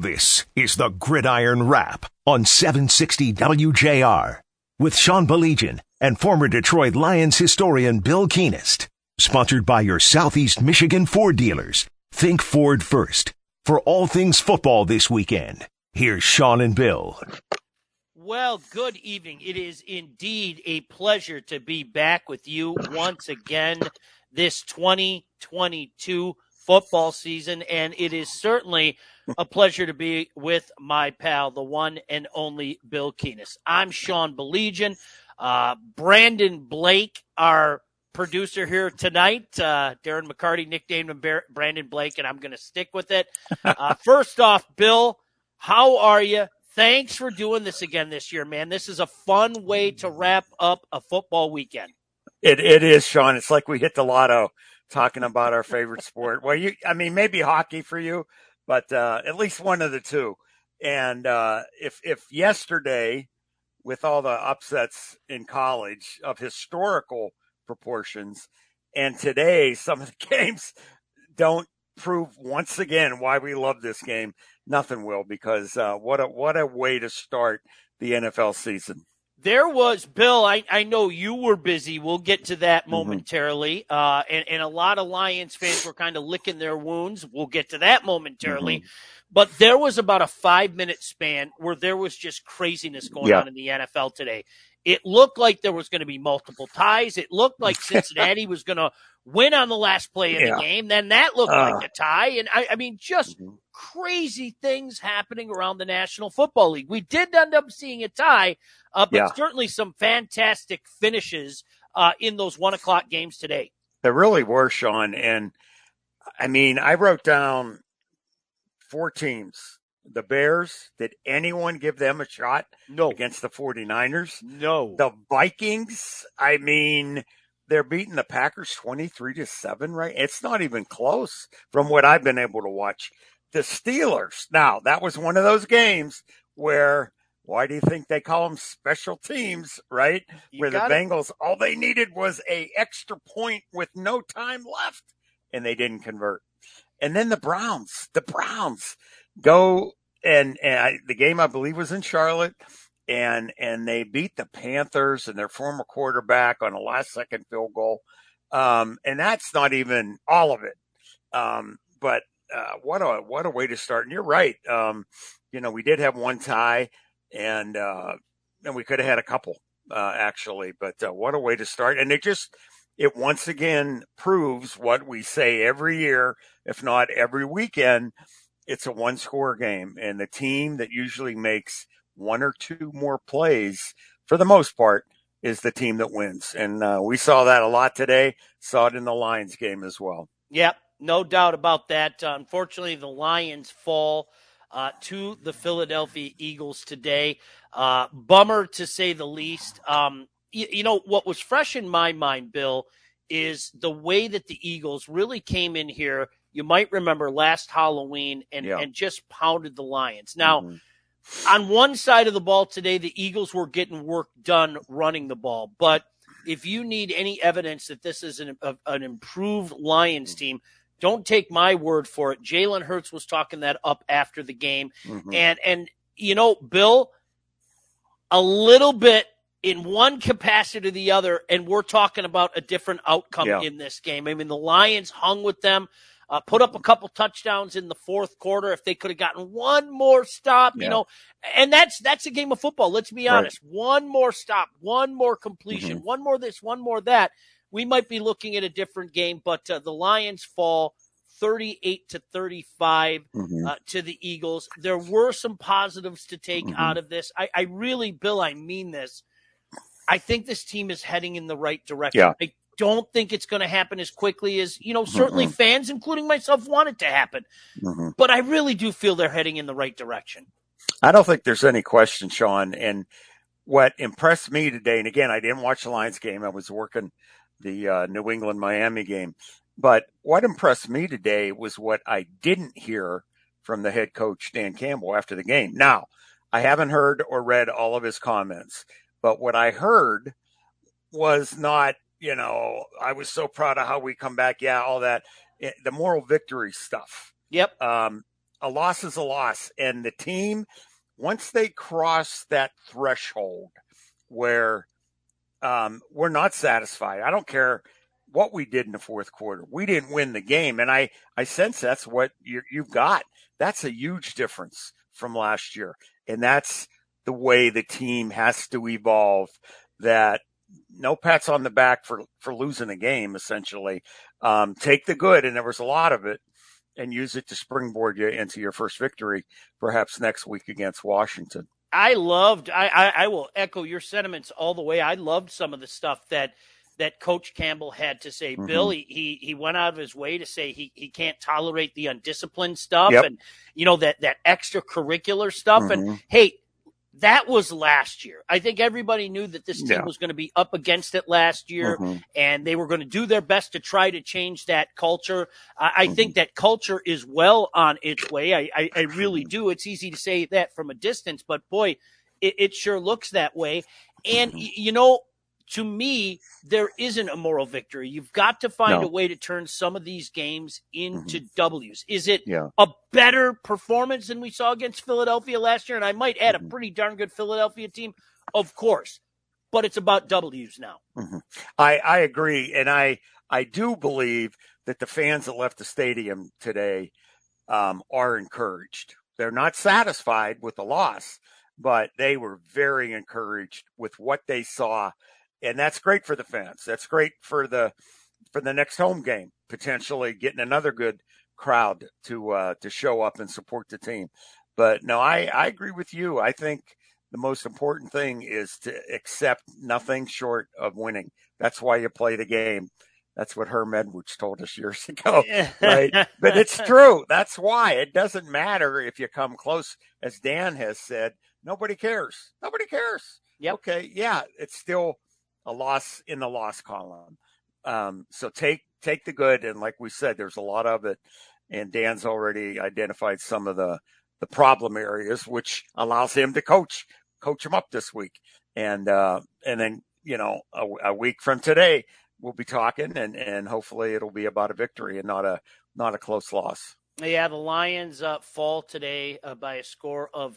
This is the Gridiron Wrap on 760 WJR with Sean Baligian and former Detroit Lions historian Bill Keenist. Sponsored by your Southeast Michigan Ford dealers. Think Ford first. For all things football this weekend, here's Sean and Bill. Well, good evening. It is indeed a pleasure to be back with you once again this 2022 football season, and it is certainly a pleasure to be with my pal, the one and only Bill Keenist. I'm Sean Baligian. Brandon Blake, our producer here tonight. Darren McCarty nicknamed him Brandon Blake, and I'm going to stick with it. First off, Bill, how are you? Thanks for doing this again this year, man. This is a fun way to wrap up a football weekend. It is, Sean. It's like we hit the lotto talking about our favorite sport. Well, maybe hockey for you, but at least one of the two. And if yesterday, with all the upsets in college of historical proportions, and today some of the games don't prove once again why we love this game, nothing will, because what a way to start the NFL season. There was, Bill, I know you were busy. We'll get to that momentarily. And a lot of Lions fans were kind of licking their wounds. We'll get to that momentarily. But there was about a 5-minute span where there was just craziness going on in the NFL today. It looked like there was going to be multiple ties. It looked like Cincinnati was going to win on the last play of the game. Then that looked like a tie. And I mean, just crazy things happening around the National Football League. We did end up seeing a tie, but certainly some fantastic finishes in those 1:00 games today. There really were, Sean. And I mean, I wrote down 4 teams. The Bears, did anyone give them a shot against the 49ers? No. The Vikings, I mean, they're beating the Packers 23-7, right? It's not even close from what I've been able to watch. The Steelers, now, that was one of those games where, why do you think they call them special teams, right? Where the Bengals, all they needed was a extra point with no time left, and they didn't convert. And then the Browns go and the game, I believe, was in Charlotte, and they beat the Panthers and their former quarterback on a last-second field goal. And that's not even all of it. But what a way to start. And you're right. We did have one tie, and we could have had a couple, actually. But what a way to start. And it once again proves what we say every year, if not every weekend. It's a one-score game, and the team that usually makes 1 or 2 more plays, for the most part, is the team that wins. And we saw that a lot today, saw it in the Lions game as well. Yep, no doubt about that. Unfortunately, the Lions fall to the Philadelphia Eagles today. Bummer, to say the least. What was fresh in my mind, Bill, is the way that the Eagles really came in here. You might remember last Halloween and just pounded the Lions. Now, on one side of the ball today, the Eagles were getting work done running the ball. But if you need any evidence that this is an improved Lions team, don't take my word for it. Jalen Hurts was talking that up after the game. And Bill, a little bit in one capacity or the other, and we're talking about a different outcome in this game. I mean, the Lions hung with them. Put up a couple touchdowns in the fourth quarter. If they could have gotten one more stop, and that's a game of football. Let's be honest. One more stop, one more completion, one more this, one more that. We might be looking at a different game, but the Lions fall 38-35 to the Eagles. There were some positives to take out of this. I really, Bill, I mean this. I think this team is heading in the right direction. Yeah. I don't think it's going to happen as quickly as, certainly fans, including myself, want it to happen. But I really do feel they're heading in the right direction. I don't think there's any question, Sean. And what impressed me today, and again, I didn't watch the Lions game. I was working the New England-Miami game. But what impressed me today was what I didn't hear from the head coach, Dan Campbell, after the game. Now, I haven't heard or read all of his comments, but what I heard was not, I was so proud of how we come back. Yeah, all that, the moral victory stuff. Yep. a loss is a loss. And the team, once they cross that threshold where we're not satisfied, I don't care what we did in the fourth quarter. We didn't win the game. And I sense that's what you've got. That's a huge difference from last year. And that's the way the team has to evolve, that no pats on the back for losing a game, essentially. Take the good, and there was a lot of it, and use it to springboard you into your first victory, perhaps next week against Washington. I will echo your sentiments all the way. I loved some of the stuff that Coach Campbell had to say. Mm-hmm. Bill, he went out of his way to say he can't tolerate the undisciplined stuff, and that extracurricular stuff. Mm-hmm. And hey, that was last year. I think everybody knew that this team was going to be up against it last year, and they were going to do their best to try to change that culture. I think that culture is well on its way. I really do. It's easy to say that from a distance, but boy, it sure looks that way. And, to me, there isn't a moral victory. You've got to find a way to turn some of these games into W's. Is it a better performance than we saw against Philadelphia last year? And I might add a pretty darn good Philadelphia team, of course, but it's about W's now. I agree. And I do believe that the fans that left the stadium today are encouraged. They're not satisfied with the loss, but they were very encouraged with what they saw. And that's great for the fans. That's great for the next home game, potentially getting another good crowd to show up and support the team. But no, I agree with you. I think the most important thing is to accept nothing short of winning. That's why you play the game. That's what Herm Edwards told us years ago, right? But it's true. That's why. It doesn't matter if you come close, as Dan has said. Nobody cares. Nobody cares. Yep. Okay, yeah, it's still a loss in the loss column. So take the good. And like we said, there's a lot of it. And Dan's already identified some of the problem areas, which allows him to coach him up this week. And then, a week from today, we'll be talking and hopefully it'll be about a victory and not a close loss. Yeah, the Lions fall today by a score of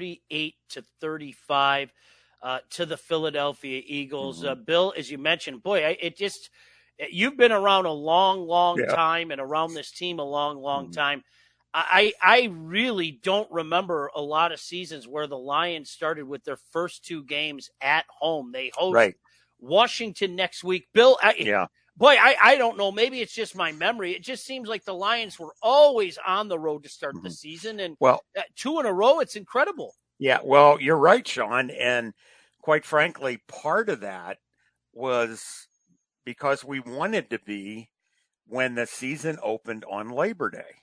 38-35. To the Philadelphia Eagles. Bill, as you mentioned, boy, you've been around a long time and around this team a long time. I really don't remember a lot of seasons where the Lions started with their first two games at home. They host Washington next week. Bill, boy, I don't know. Maybe it's just my memory. It just seems like the Lions were always on the road to start the season. And two in a row, it's incredible. Yeah, well, you're right, Sean. And quite frankly, part of that was because we wanted to be when the season opened on Labor Day.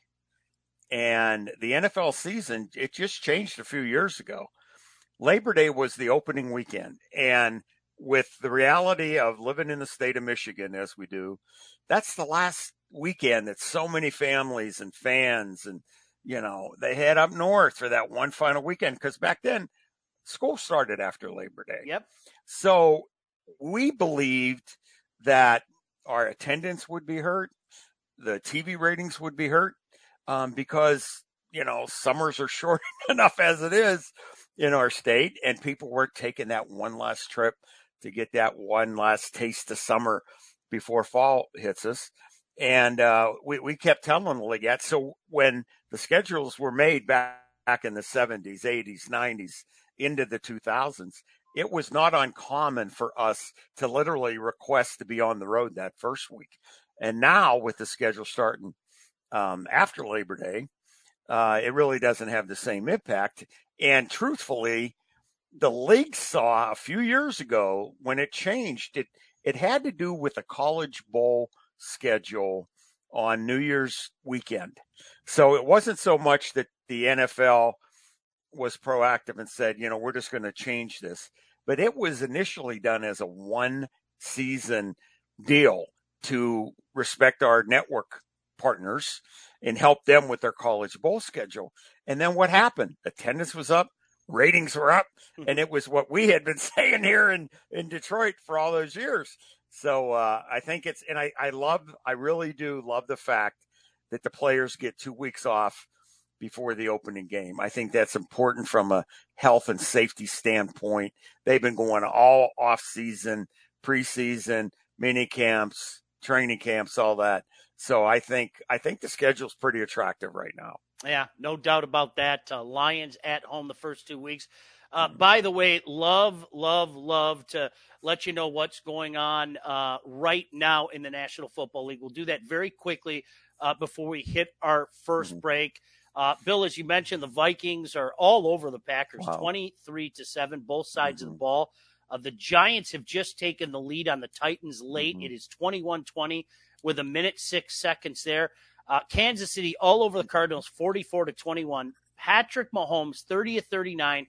And the NFL season, it just changed a few years ago. Labor Day was the opening weekend. And with the reality of living in the state of Michigan, as we do, that's the last weekend that so many families and fans and they head up north for that one final weekend, because back then school started after Labor Day. Yep. So we believed that our attendance would be hurt, the TV ratings would be hurt, because summers are short enough as it is in our state, and people were taking that one last trip to get that one last taste of summer before fall hits us. And we kept telling the league that. So when the schedules were made back in the 70s, 80s, 90s, into the 2000s, it was not uncommon for us to literally request to be on the road that first week. And now with the schedule starting after Labor Day, it really doesn't have the same impact. And truthfully, the league saw a few years ago when it changed, it had to do with the College Bowl schedule on New Year's weekend. So it wasn't so much that the NFL was proactive and said, we're just going to change this, but it was initially done as a one season deal to respect our network partners and help them with their College Bowl schedule. And then what happened? Attendance was up, ratings were up, and it was what we had been saying here in Detroit for all those years. So I think and I really do love the fact that the players get 2 weeks off before the opening game. I think that's important from a health and safety standpoint. They've been going all off season, preseason, mini camps, training camps, all that. So I think the schedule's pretty attractive right now. Yeah, no doubt about that. Lions at home the first 2 weeks. By the way, love to let you know what's going on right now in the National Football League. We'll do that very quickly before we hit our first break. Bill, as you mentioned, the Vikings are all over the Packers, 23-7, both sides of the ball. The Giants have just taken the lead on the Titans late. It is 21-20 with 1:06 there. Kansas City all over the Cardinals, 44-21. Patrick Mahomes, 30-39,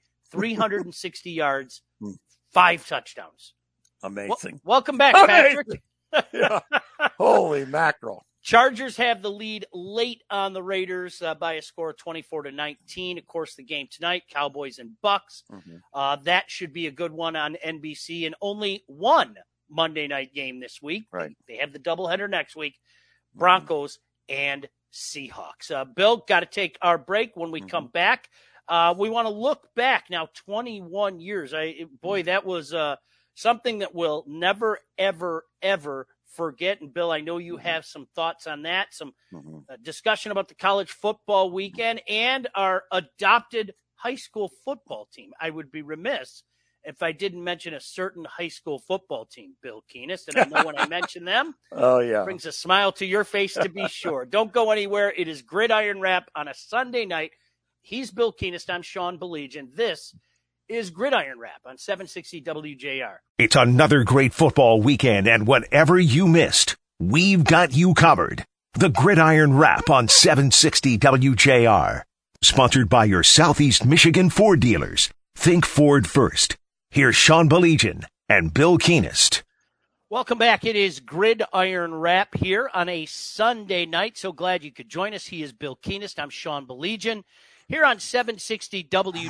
360 yards, 5 touchdowns. Amazing. Welcome back, Patrick. Yeah. Holy mackerel. Chargers have the lead late on the Raiders by a score of 24-19. Of course, the game tonight, Cowboys and Bucks. That should be a good one on NBC, and only one Monday night game this week. Right. They have the doubleheader next week, Broncos and Seahawks. Bill, got to take our break. When we come back, we want to look back now 21 years. That was something that we'll never, ever, ever forget. And Bill, I know you have some thoughts on that, some discussion about the college football weekend and our adopted high school football team. I would be remiss if I didn't mention a certain high school football team, Bill Keenist. And I know when I mention them, it brings a smile to your face to be sure. Don't go anywhere. It is Gridiron Wrap on a Sunday night. He's Bill Keenist. I'm Sean Belegian. This is Gridiron Wrap on 760 WJR. It's another great football weekend, and whatever you missed, we've got you covered. The Gridiron Wrap on 760 WJR. Sponsored by your Southeast Michigan Ford dealers. Think Ford first. Here's Sean Belegian and Bill Keenist. Welcome back. It is Gridiron Wrap here on a Sunday night. So glad you could join us. He is Bill Keenist. I'm Sean Belegian. Here on 760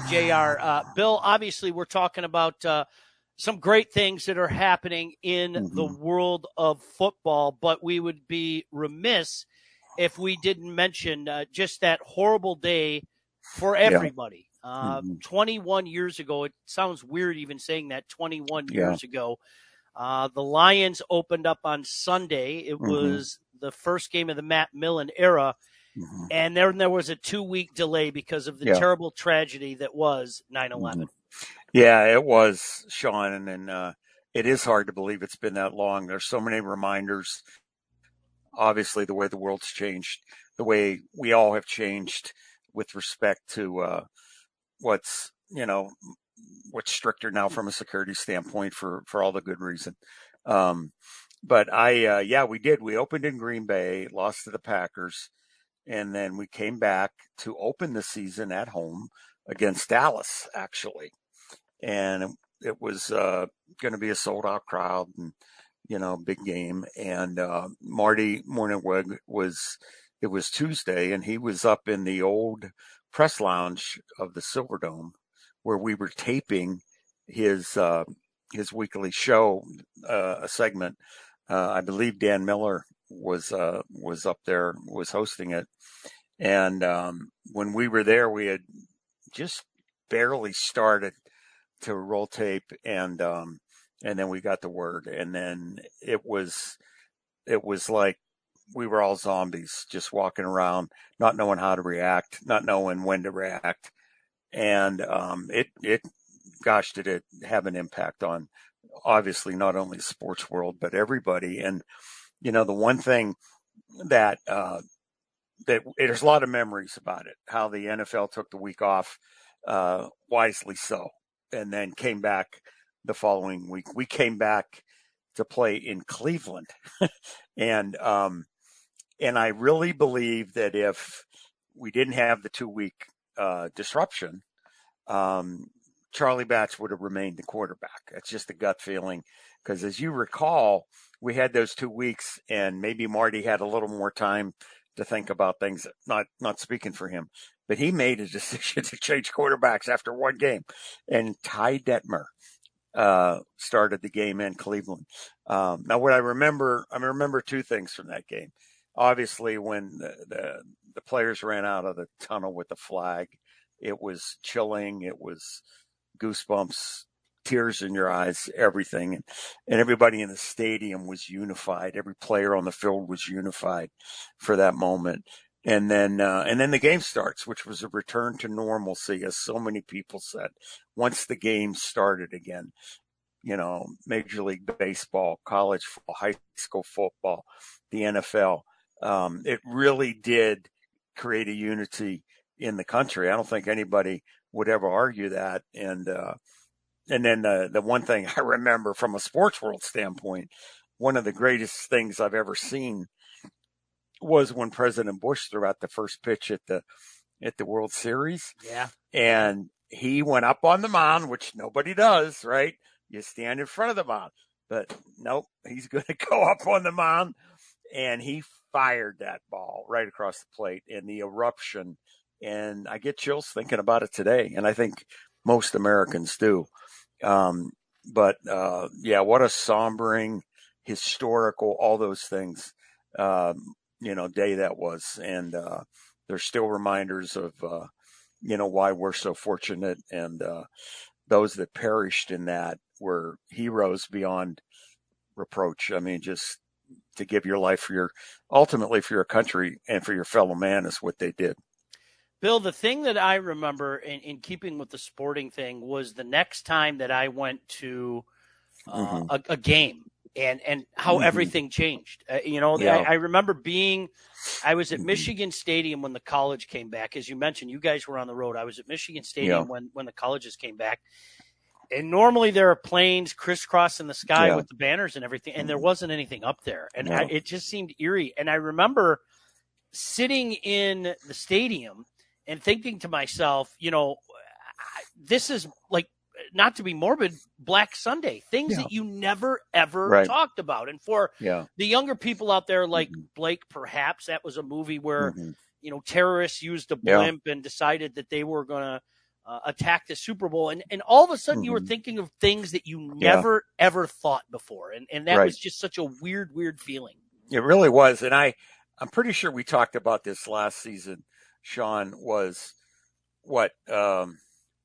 WJR, Bill, obviously we're talking about some great things that are happening in the world of football, but we would be remiss if we didn't mention just that horrible day for everybody. 21 years ago, it sounds weird even saying that, 21 years ago, the Lions opened up on Sunday. It was the first game of the Matt Millen era. And then there was a 2-week delay because of the terrible tragedy that was 9/11. Yeah, it was, Sean. And it is hard to believe it's been that long. There's so many reminders. Obviously, the way the world's changed, the way we all have changed with respect to what's stricter now from a security standpoint for all the good reason. But we did. We opened in Green Bay, lost to the Packers. And then we came back to open the season at home against Dallas, actually. And it was going to be a sold-out crowd and, big game. And Marty Mornhinweg it was Tuesday, and he was up in the old press lounge of the Silverdome where we were taping his weekly show, a segment. I believe Dan Miller was up there, was hosting it. And when we were there, we had just barely started to roll tape, and then we got the word, and then it was like we were all zombies, just walking around, not knowing how to react, not knowing when to react. And did it have an impact on, obviously, not only the sports world, but everybody. And the one thing that there's a lot of memories about it, how the NFL took the week off, wisely so, and then came back the following week. We came back to play in Cleveland. And I really believe that if we didn't have the 2-week disruption, Charlie Batch would have remained the quarterback. That's just a gut feeling. Because as you recall, we had those 2 weeks, and maybe Marty had a little more time to think about things, not speaking for him. But he made a decision to change quarterbacks after one game. And Ty Detmer started the game in Cleveland. Now, what I remember 2 things from that game. obviously when the players ran out of the tunnel with the flag, it was chilling. It was goosebumps, tears in your eyes, everything. And everybody in the stadium was unified. Every player on the field was unified for that moment. And then the game starts, which was a return to normalcy, as so many people said, once the game started again. Major League Baseball, college football, high school football, the NFL. It really did create a unity in the country. I don't think anybody would ever argue that. And then the one thing I remember from a sports world standpoint, one of the greatest things I've ever seen was when President Bush threw out the first pitch at the World Series. Yeah. And he went up on the mound, which nobody does, right? You stand in front of the mound. But nope, he's going to go up on the mound. And he fired that ball right across the plate, and the eruption. And I get chills thinking about it today. And I think most Americans do. But what a sombering, historical, all those things, day that was. And there's still reminders of, why we're so fortunate. And those that perished in that were heroes beyond reproach. I mean, just to give your life ultimately for your country and for your fellow man is what they did. Bill, the thing that I remember in keeping with the sporting thing was the next time that I went to a game and how everything changed. I remember I was at Michigan Stadium when the college came back. As you mentioned, you guys were on the road. I was at Michigan Stadium when the colleges came back. And normally there are planes crisscrossing the sky with the banners and everything, and there wasn't anything up there. And it just seemed eerie. And I remember sitting in the stadium and thinking to myself, this is like, not to be morbid, Black Sunday, things that you never, ever talked about. And for the younger people out there like Blake, perhaps that was a movie where, terrorists used a blimp and decided that they were going to attack the Super Bowl. And all of a sudden you were thinking of things that you never, ever thought before. And that was just such a weird feeling. It really was. And I'm pretty sure we talked about this last season, Sean, was 10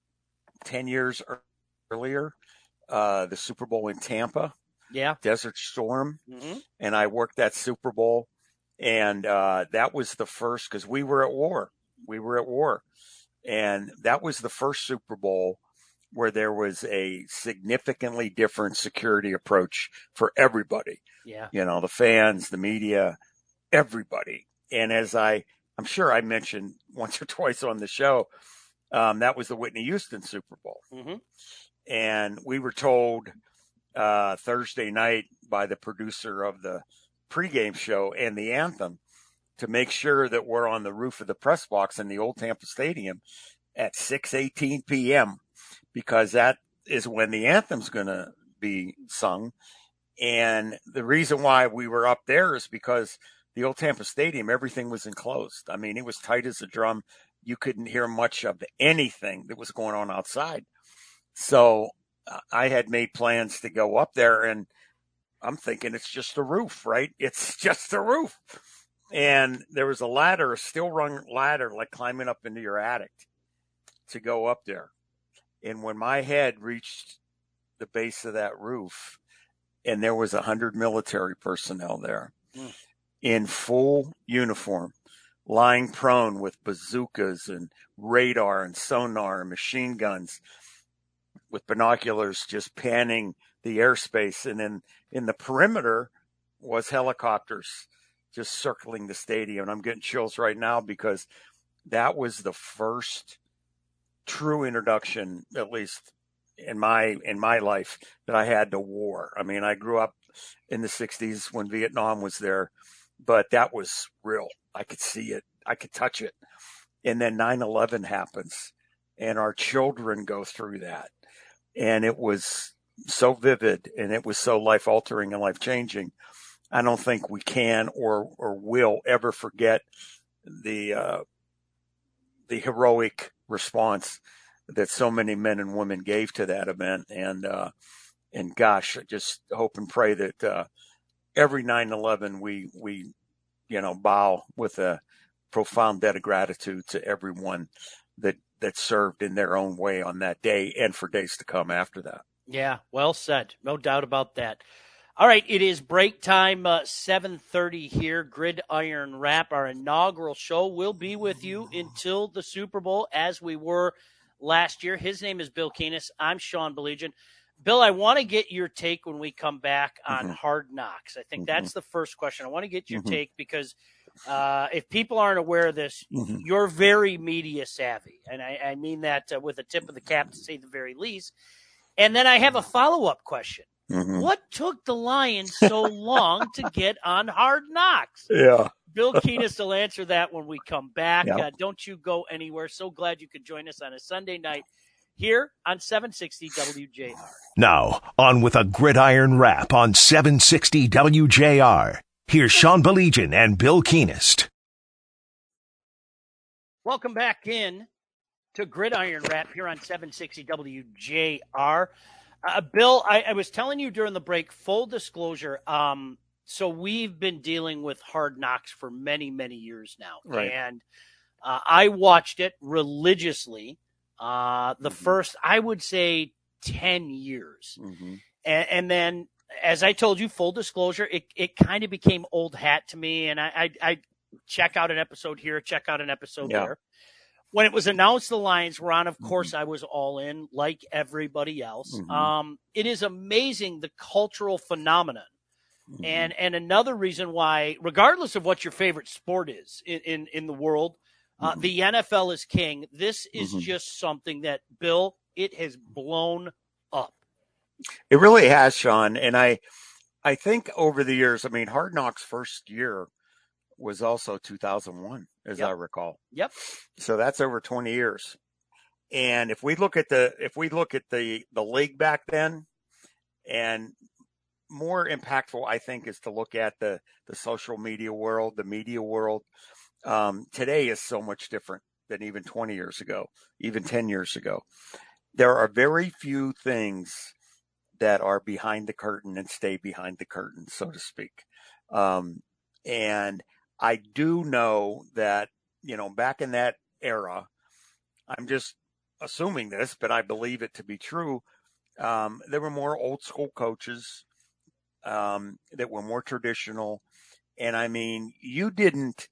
years earlier, the Super Bowl in Tampa, Desert Storm. And I worked that Super Bowl. And that was the first, because we were at war. And that was the first Super Bowl where there was a significantly different security approach for everybody. Yeah. The fans, the media, everybody. And as I'm sure I mentioned once or twice on the show, that was the Whitney Houston Super Bowl. And we were told Thursday night by the producer of the pregame show and the anthem to make sure that we're on the roof of the press box in the old Tampa Stadium at 6:18 p.m. because that is when the anthem's going to be sung. And the reason why we were up there is because the old Tampa Stadium, everything was enclosed. I mean, it was tight as a drum. You couldn't hear much of anything that was going on outside. So I had made plans to go up there, and I'm thinking it's just a roof, right? It's just a roof. And there was a steel rung ladder, like climbing up into your attic to go up there. And when my head reached the base of that roof, and there was 100 military personnel there in full uniform, lying prone with bazookas and radar and sonar and machine guns with binoculars just panning the airspace. And then in the perimeter was helicopters just circling the stadium. And I'm getting chills right now because that was the first true introduction, at least in my life, that I had to war. I mean, I grew up in the 60s when Vietnam was there, but that was real. I could see it. I could touch it. And then 9/11 happens, and our children go through that. And it was so vivid, and it was so life-altering and life-changing. I don't think we can or will ever forget the heroic response that so many men and women gave to that event. And gosh, I just hope and pray that every 9/11 we bow with a profound debt of gratitude to everyone that served in their own way on that day and for days to come after that. Yeah, well said. No doubt about that. All right, it is break time, 7:30 here, Gridiron Wrap. Our inaugural show will be with you until the Super Bowl, as we were last year. His name is Bill Keenis. I'm Sean Belegian. Bill, I want to get your take when we come back on Hard Knocks. I think that's the first question. I want to get your take because if people aren't aware of this, you're very media savvy. And I mean that with a tip of the cap, to say the very least. And then I have a follow-up question. What took the Lions so long to get on Hard Knocks? Yeah. Bill Keenis will answer that when we come back. Yep. Don't you go anywhere. So glad you could join us on a Sunday night here on 760 WJR. Now, on with a Gridiron Wrap on 760 WJR. Here's Sean Belegian and Bill Keenist. Welcome back in to Gridiron Wrap here on 760 WJR. Bill, I was telling you during the break, full disclosure, so we've been dealing with Hard Knocks for many, many years now. Right. And I watched it religiously the first, I would say, 10 years. And then, as I told you, full disclosure, it kind of became old hat to me. And I check out an episode here, check out an episode there. When it was announced the Lions were on, of course, I was all in, like everybody else. It is amazing, the cultural phenomenon. And another reason why, regardless of what your favorite sport is in the world, the NFL is king. This is just something that, Bill, it has blown up. It really has, Sean. And I think over the years, I mean, Hard Knocks' first year was also 2001, as I recall. Yep. So that's over 20 years. And if we look at the league back then, and more impactful, I think, is to look at the social media world, the media world. Today is so much different than even 20 years ago, even 10 years ago. There are very few things that are behind the curtain and stay behind the curtain, so to speak. And I do know that, back in that era, I'm just assuming this, but I believe it to be true. There were more old school coaches that were more traditional. And I mean, you didn't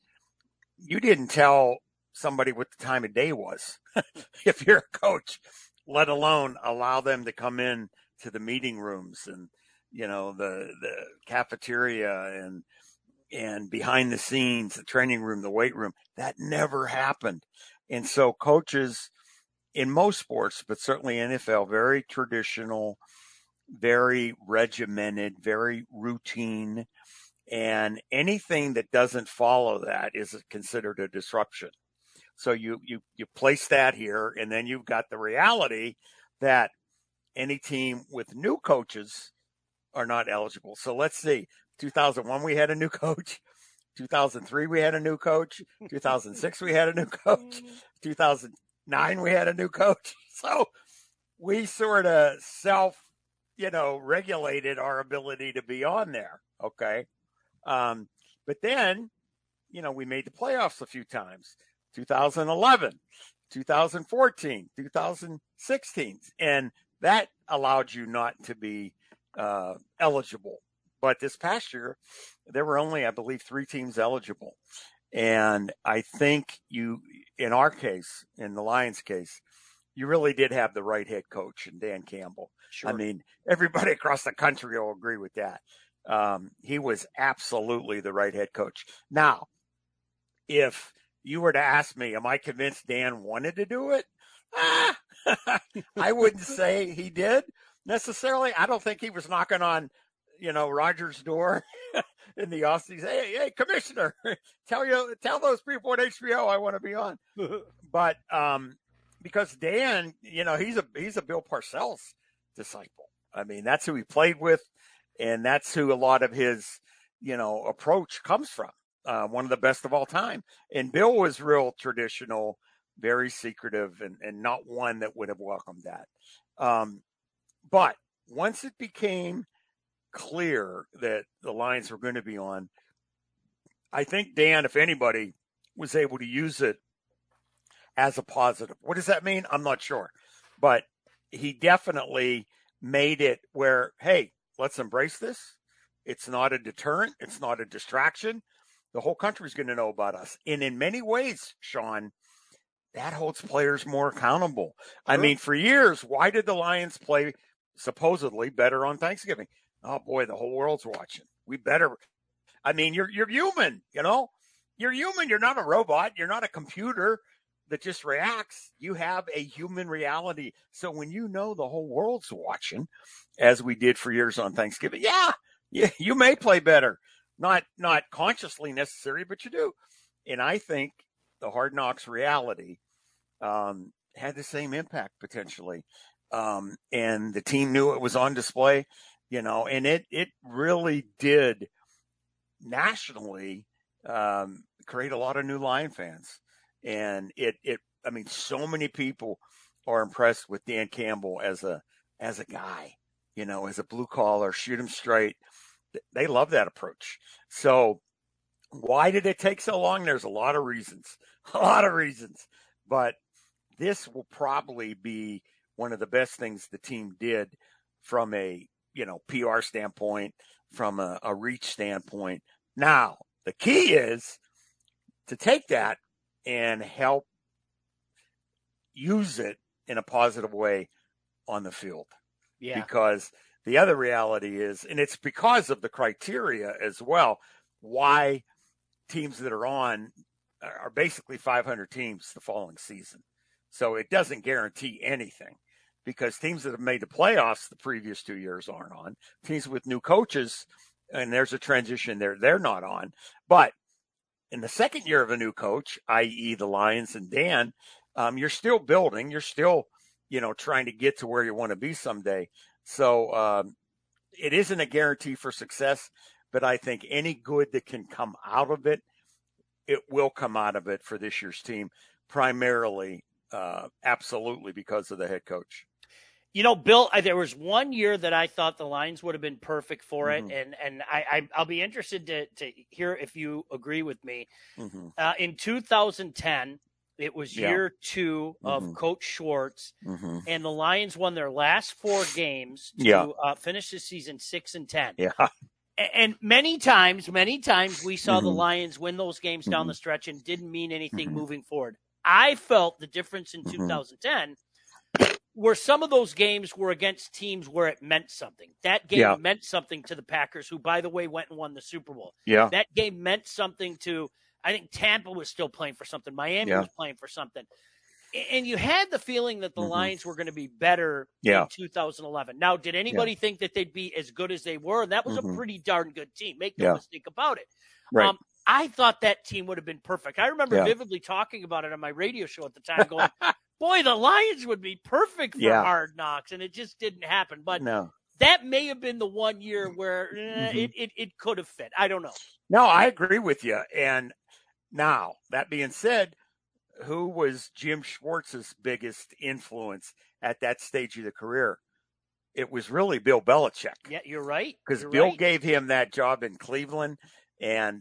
tell somebody what the time of day was if you're a coach, let alone allow them to come in to the meeting rooms and, the cafeteria and behind the scenes, the training room, the weight room. That never happened. And so coaches in most sports, but certainly NFL, very traditional, very regimented, very routine. And anything that doesn't follow that is considered a disruption. So you place that here, and then you've got the reality that any team with new coaches are not eligible. So let's see. 2001, we had a new coach. 2003, we had a new coach. 2006, we had a new coach. 2009, we had a new coach. So we sort of regulated our ability to be on there. Okay. But then, we made the playoffs a few times, 2011, 2014, 2016, and that allowed you not to be eligible. But this past year, there were only, I believe, 3 teams eligible. And I think in our case, in the Lions case, you really did have the right head coach in Dan Campbell. Sure. I mean, everybody across the country will agree with that. He was absolutely the right head coach. Now, if you were to ask me, am I convinced Dan wanted to do it? I wouldn't say he did necessarily. I don't think he was knocking on, Roger's door in the offseason. Hey, commissioner, tell those people at HBO I want to be on. But because Dan, he's a Bill Parcells disciple. I mean, that's who he played with. And that's who a lot of his, approach comes from. One of the best of all time. And Bill was real traditional, very secretive, and not one that would have welcomed that. But once it became clear that the Lions were going to be on, I think Dan, if anybody, was able to use it as a positive. What does that mean? I'm not sure. But he definitely made it where, hey, let's embrace this. It's not a deterrent. It's not a distraction. The whole country's going to know about us. And in many ways, Sean, that holds players more accountable. I mean, for years, why did the Lions play supposedly better on Thanksgiving? Oh, boy, the whole world's watching. We better. I mean, you're human, you know? You're human. You're not a robot. You're not a computer that just reacts. You have a human reality. So when you know the whole world's watching, as we did for years on Thanksgiving, yeah, you may play better. Not consciously necessary, but you do. And I think the Hard Knocks reality had the same impact potentially. And the team knew it was on display, you know, and it really did nationally create a lot of new Lion fans. And I mean, so many people are impressed with Dan Campbell as a guy, you know, as a blue collar, shoot him straight. They love that approach. So why did it take so long? There's a lot of reasons, but this will probably be one of the best things the team did from a, you know, PR standpoint, from a reach standpoint. Now, the key is to take that and help use it in a positive way on the field. Yeah. Because the other reality is, and it's because of the criteria as well, why teams that are on are basically 500 teams the following season. So it doesn't guarantee anything, because teams that have made the playoffs the previous 2 years aren't on. Teams with new coaches, and there's a transition there, they're not on. But in the second year of a new coach, i.e. the Lions and Dan, you're still building. You're still, you know, trying to get to where you want to be someday. So it isn't a guarantee for success, but I think any good that can come out of it, it will come out of it for this year's team, primarily, absolutely because of the head coach. You know, Bill, there was 1 year that I thought the Lions would have been perfect for it, and I'll be interested to hear if you agree with me. In 2010, it was year two of Coach Schwartz, and the Lions won their last 4 games to finish the season 6-10. Yeah. And many times we saw the Lions win those games down the stretch and didn't mean anything moving forward. I felt the difference in 2010 where some of those games were against teams where it meant something. That game meant something to the Packers, who, by the way, went and won the Super Bowl. Yeah. That game meant something to, I think Tampa was still playing for something. Miami was playing for something. And you had the feeling that the Lions were going to be better in 2011. Now, did anybody think that they'd be as good as they were? And that was a pretty darn good team. Make no mistake about it. Right. I thought that team would have been perfect. I remember vividly talking about it on my radio show at the time, going, boy, the Lions would be perfect for Hard Knocks, and it just didn't happen. But that may have been the 1 year where it could have fit. I don't know. No, I agree with you. And now, that being said, who was Jim Schwartz's biggest influence at that stage of the career? It was really Bill Belichick. Yeah, you're right. Because Bill gave him that job in Cleveland. And,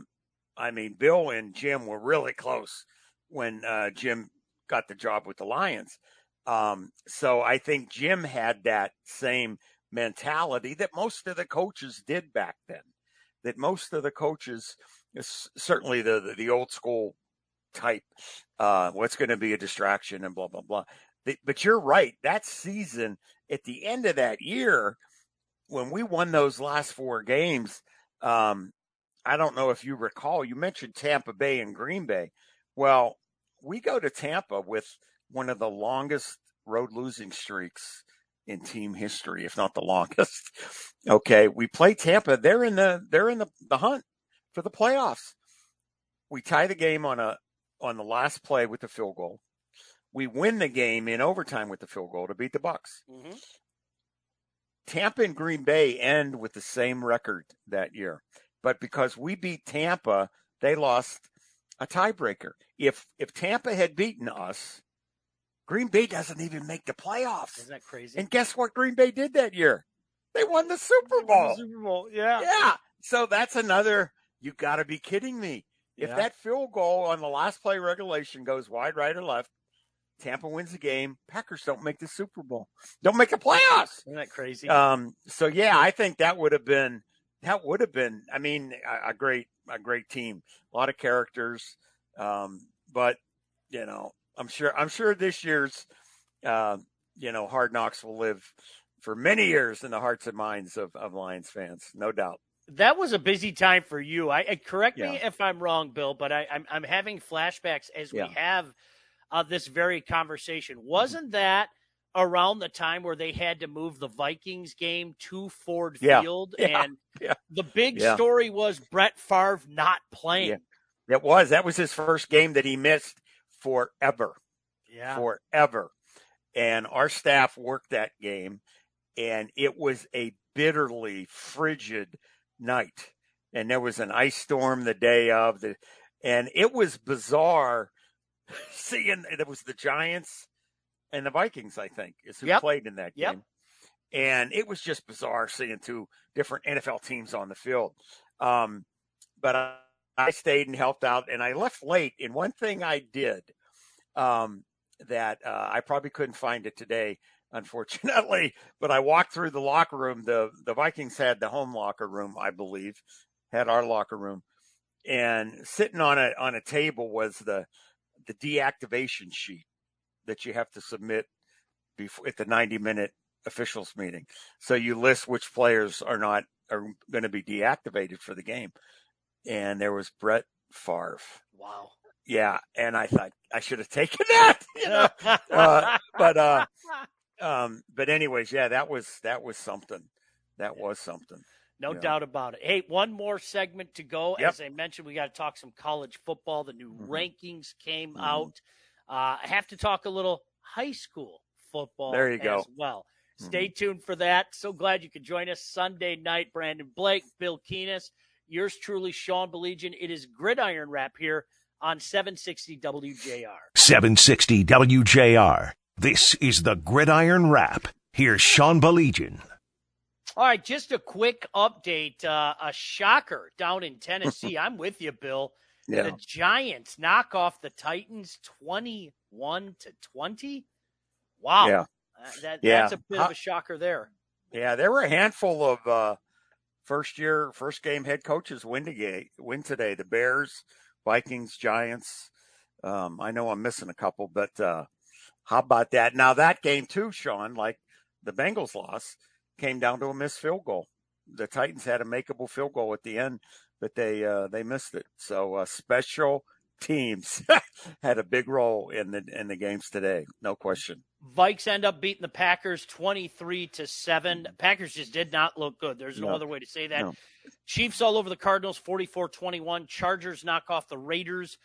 I mean, Bill and Jim were really close when Jim got the job with the Lions. So I think Jim had that same mentality that most of the coaches did back then, that most of the coaches, certainly the old school type, what's going to be a distraction and blah, blah, blah. But you're right. That season, at the end of that year, when we won those last 4 games, I don't know if you recall, you mentioned Tampa Bay and Green Bay. Well, we go to Tampa with one of the longest road losing streaks in team history, if not the longest. Okay, we play Tampa. They're in the hunt for the playoffs. We tie the game on the last play with the field goal. We win the game in overtime with the field goal to beat the Bucs. Tampa and Green Bay end with the same record that year. But because we beat Tampa, they lost a tiebreaker. If Tampa had beaten us, Green Bay doesn't even make the playoffs. Isn't that crazy? And guess what Green Bay did that year? They won the Super Bowl. Super Bowl, yeah. Yeah. So that's another You got to be kidding me. If Yeah. that field goal on the last play regulation goes wide, right, or left, Tampa wins the game. Packers don't make the Super Bowl. Don't make the playoffs. Isn't that crazy? So yeah, I think that would have been. I mean, a great team. A lot of characters. But I'm sure this year's Hard Knocks will live for many years in the hearts and minds of Lions fans, no doubt. That was a busy time for you. Correct me Yeah. if I'm wrong, Bill, but I'm having flashbacks as we Yeah. have this very conversation. Wasn't that around the time where they had to move the Vikings game to Ford Yeah. Field? Yeah. And Yeah. the big Yeah. story was Brett Favre not playing. That was his first game that he missed forever. Yeah. Forever. And our staff worked that game, and it was a bitterly frigid night. And there was an ice storm the day of and it was bizarre seeing it was the Giants and the Vikings, I think, is who played in that game. Yep. And it was just bizarre seeing two different NFL teams on the field. But I stayed and helped out, and I left late. And one thing I did that I probably couldn't find it today, unfortunately, but I walked through the locker room. The Vikings had the home locker room, I believe, had our locker room, and sitting on a table was the deactivation sheet that you have to submit before at the 90-minute officials meeting. So you list which players are going to be deactivated for the game, and there was Brett Favre. Wow. Yeah, and I thought I should have taken that, but anyways, yeah, that was something. That was something. No doubt about it. Hey, one more segment to go. Yep. As I mentioned, we got to talk some college football. The new rankings came out. I have to talk a little high school football There you go. as well. Stay tuned for that. So glad you could join us Sunday night. Brandon Blake, Bill Keenis, yours truly, Sean Belegian. It is Gridiron Wrap here on 760 WJR. 760 WJR. This is the Gridiron Wrap. Here's Sean Belegian. All right, just a quick update. A shocker down in Tennessee. I'm with you, Bill. Yeah. The Giants knock off the Titans 21-20. Wow. Yeah. That's a bit of a shocker there. Yeah, there were a handful of first game head coaches win today. The Bears, Vikings, Giants. I know I'm missing a couple, but how about that? Now that game too, Sean, like the Bengals loss, came down to a missed field goal. The Titans had a makeable field goal at the end, but they missed it. So special teams had a big role in the games today, no question. Vikes end up beating the Packers 23-7. Packers just did not look good. There's no other way to say that. No. Chiefs all over the Cardinals 44-21. Chargers knock off the Raiders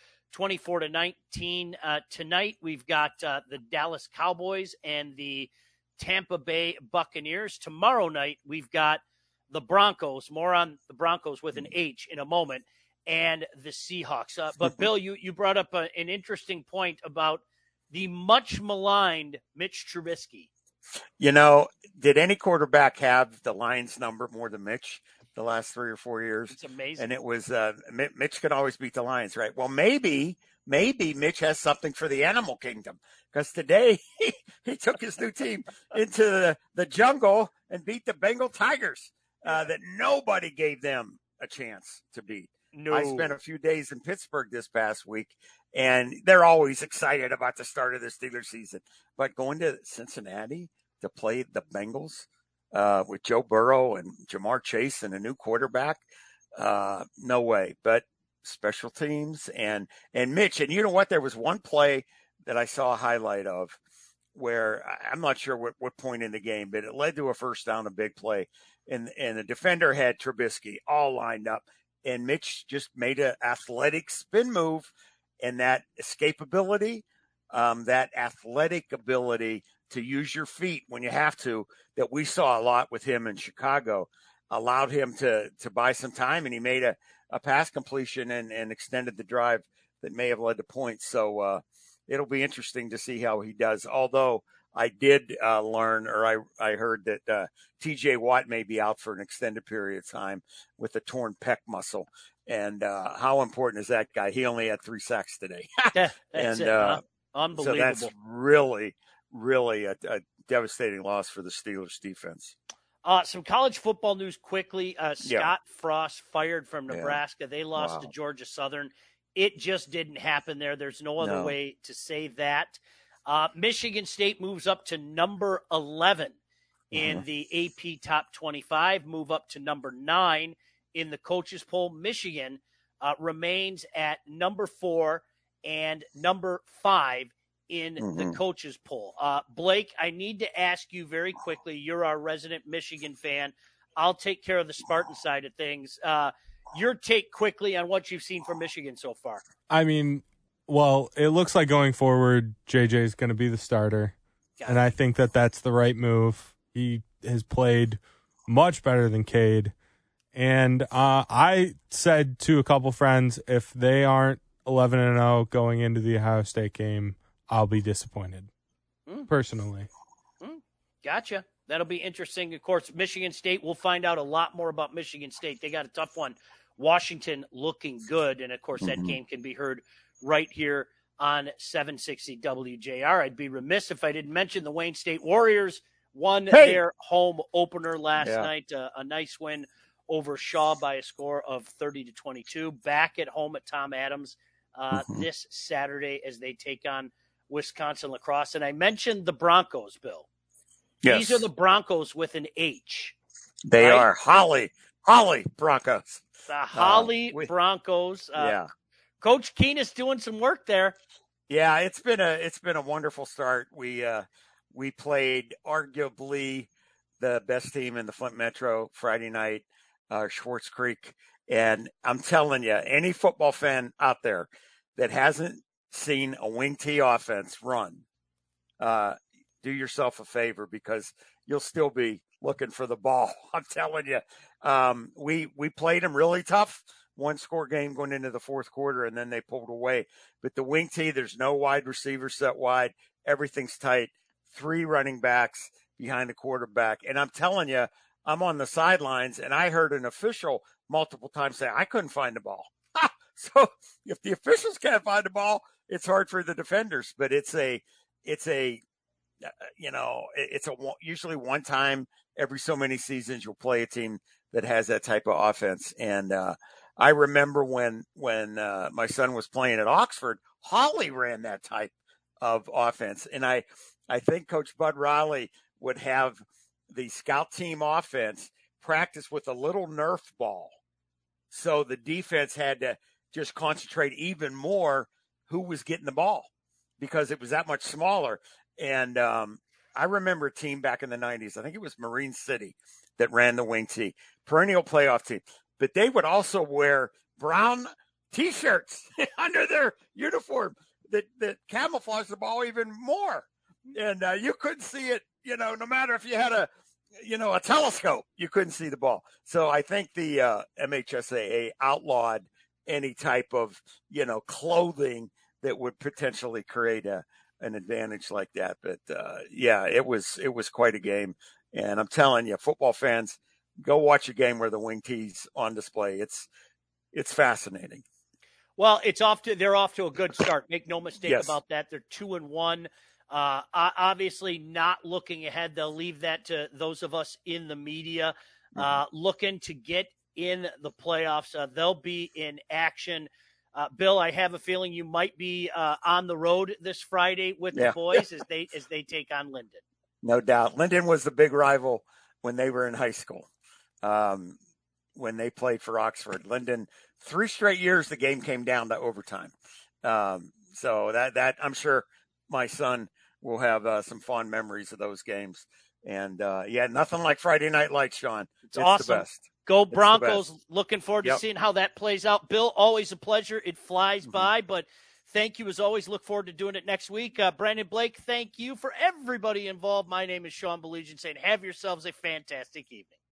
24-19. Tonight we've got the Dallas Cowboys and the Tampa Bay Buccaneers. Tomorrow night we've got the Broncos. More on the Broncos with an H in a moment, and the Seahawks. But Bill, you brought up an interesting point about the much maligned Mitch Trubisky. Did any quarterback have the Lions number more than Mitch the last 3 or 4 years? It's amazing. And it was Mitch can always beat the Lions, right? Well, maybe Mitch has something for the animal kingdom, because today he took his new team into the jungle and beat the Bengal Tigers that nobody gave them a chance to beat. No. I spent a few days in Pittsburgh this past week, and they're always excited about the start of the Steelers season. But going to Cincinnati to play the Bengals with Joe Burrow and Jamar Chase and a new quarterback, no way. But special teams and Mitch. And you know what? There was one play that I saw a highlight of where I'm not sure what point in the game, but it led to a first down, a big play. And the defender had Trubisky all lined up. And Mitch just made an athletic spin move, and that escapability, that athletic ability to use your feet when you have to, that we saw a lot with him in Chicago, allowed him to buy some time, and he made a pass completion and extended the drive that may have led to points. So it'll be interesting to see how he does. Although I did learn, or I heard that T.J. Watt may be out for an extended period of time with a torn pec muscle. And how important is that guy? He only had 3 sacks today. That's and it. Unbelievable. So that's really, really a devastating loss for the Steelers defense. Some college football news quickly. Scott Frost fired from Nebraska. They lost to Georgia Southern. It just didn't happen there. There's no other way to say that. Michigan State moves up to number 11 in the AP Top 25, move up to number 9 in the coaches poll. Michigan remains at number 4 and number 5 in the coaches poll. Blake, I need to ask you very quickly. You're our resident Michigan fan. I'll take care of the Spartan side of things. Your take quickly on what you've seen from Michigan so far. I mean, well, it looks like going forward, JJ is going to be the starter. And I think that that's the right move. He has played much better than Cade. And I said to a couple friends, if they aren't 11-0 going into the Ohio State game, I'll be disappointed, personally. Gotcha. That'll be interesting. Of course, Michigan State, we'll find out a lot more about Michigan State. They got a tough one. Washington looking good. And, of course, that game can be heard right here on 760 WJR. I'd be remiss if I didn't mention the Wayne State Warriors won their home opener last night. A nice win over Shaw by a score of 30-22. Back at home at Tom Adams this Saturday as they take on Wisconsin lacrosse. And I mentioned the Broncos, Bill. Yes. These are the Broncos with an H. They are Holly Broncos. The Holly Broncos. Coach Keene is doing some work there. Yeah, it's been a wonderful start. We played arguably the best team in the Flint Metro Friday night, Schwartz Creek. And I'm telling you, any football fan out there that hasn't seen a wing T offense run, do yourself a favor because you'll still be looking for the ball. I'm telling you, we played them really tough. 1-score game going into the fourth quarter, and then they pulled away. But the wing T, there's no wide receiver set wide. Everything's tight. 3 running backs behind the quarterback. And I'm telling you, I'm on the sidelines, and I heard an official multiple times say, I couldn't find the ball. So if the officials can't find the ball, it's hard for the defenders. But it's usually one time every so many seasons you'll play a team that has that type of offense. And I remember when my son was playing at Oxford, Holly ran that type of offense. And I think Coach Bud Riley would have the scout team offense practice with a little Nerf ball. So the defense had to just concentrate even more who was getting the ball because it was that much smaller. And I remember a team back in the 90s, I think it was Marine City, that ran the wing T, perennial playoff team. But they would also wear brown T-shirts under their uniform that camouflaged the ball even more. And you couldn't see it, no matter if you had a telescope, you couldn't see the ball. So I think the MHSAA outlawed any type of, clothing that would potentially create an advantage like that. But it was quite a game. And I'm telling you, football fans, go watch a game where the wing T's on display. It's fascinating. Well, they're off to a good start. Make no mistake about that. They're 2-1. Obviously not looking ahead. They'll leave that to those of us in the media looking to get in the playoffs. They'll be in action. Bill, I have a feeling you might be on the road this Friday with the boys as they take on Linden. No doubt. Linden was the big rival when they were in high school. When they played for Oxford, Linden, 3 straight years, the game came down to overtime. So that I'm sure my son will have some fond memories of those games. And nothing like Friday Night Lights, Sean. It's awesome. The best. Go Broncos. Looking forward to seeing how that plays out. Bill, always a pleasure. It flies by, but thank you as always. Look forward to doing it next week. Brandon Blake, thank you. For everybody involved, my name is Sean Baligian saying have yourselves a fantastic evening.